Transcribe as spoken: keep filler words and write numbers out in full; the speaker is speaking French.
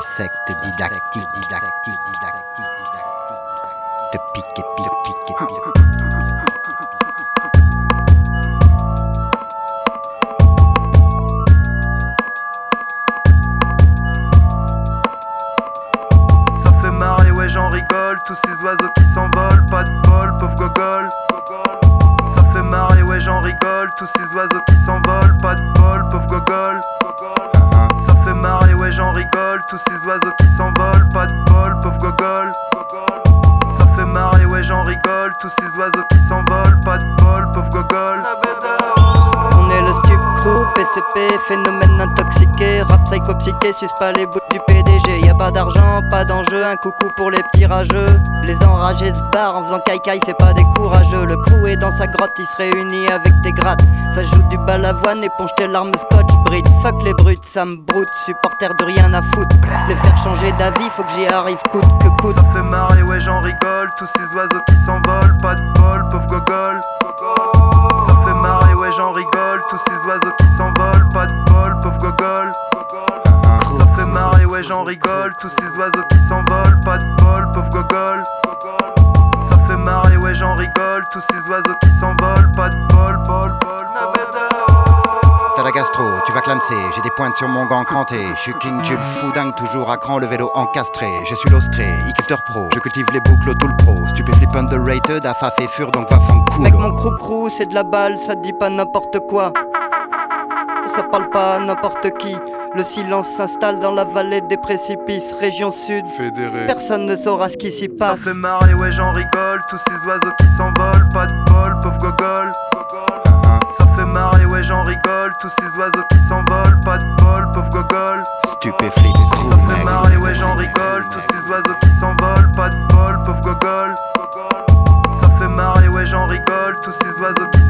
secte didactique, didactique, didactique, didactique, te pique et pique, pique et pique. Ça fait marrer, ouais j'en rigole, tous ces oiseaux qui s'envolent, pas de bol, pauvre gogol. Ça fait marrer, ouais j'en rigole, tous ces oiseaux qui s'envolent, pas de bol, pauvre gogol. Ça fait marrer, ouais j'en rigole, tous ces oiseaux qui s'envolent, pas de bol, pauvre gogol. Ça fait marrer, ouais j'en rigole, tous ces oiseaux qui s'envolent, pas de bol, pauvre gogol. On est le Stup Crew, P C P, phénomène intoxiqué, rap psycho-psyché, suce pas les bouts du P D G. Y'a pas d'argent, pas d'enjeu, un coucou pour les petits rageux. Les enragés se barrent en faisant caille-caille, c'est pas des courageux. Le crew est dans sa grotte, il se réunit avec des grattes. Ça joue du balavoine, éponge tes larmes scotch, bride. Fuck les brutes, ça me broute, supporter de rien à foutre. Les faire changer d'avis, faut que j'y arrive coûte que coûte. Ça fait marrer, ouais j'en rigole, tous ces oiseaux qui s'envolent, pas de bol, pauvre gogol. Ça fait marrer, ouais j'en rigole, tous ces oiseaux qui s'envolent, pas de bol, pauvre gogol. Ça fait marrer, ouais j'en rigole, tous ces oiseaux qui s'envolent, pas de bol, pauvre gogol. Ça fait marrer, ouais j'en rigole, tous ces oiseaux qui s'envolent, pas de bol, bol, bol. T'as la gastro, tu vas clamser, j'ai des pointes sur mon gant cranté. Je suis King Jules Foudingue, toujours à cran, le vélo encastré. Je suis l'ostré, e-culteur pro, je cultive les boucles, tout le pro. Stupéflip underrated, affaf et fur, donc va fond cool. Mec mon crew-crew, c'est de la balle, ça dit pas n'importe quoi. Ça parle pas à n'importe qui. Le silence s'installe dans la vallée des précipices. Région sud, Fédéré. personne ne saura ce qui s'y Ça passe. fait marrer, ouais j'en rigole, tous ces oiseaux qui s'envolent, pas de bol, pauvre gogol. Ça fait marrer, ouais j'en rigole, tous ces oiseaux qui s'envolent, pas de bol, pauvre gogol. Stupéflip crew, Ça fait mec. marrer, ouais j'en rigole, tous ces oiseaux qui s'envolent, pas de bol, pauvre gogol. Ça fait marrer, ouais j'en rigole, tous ces oiseaux qui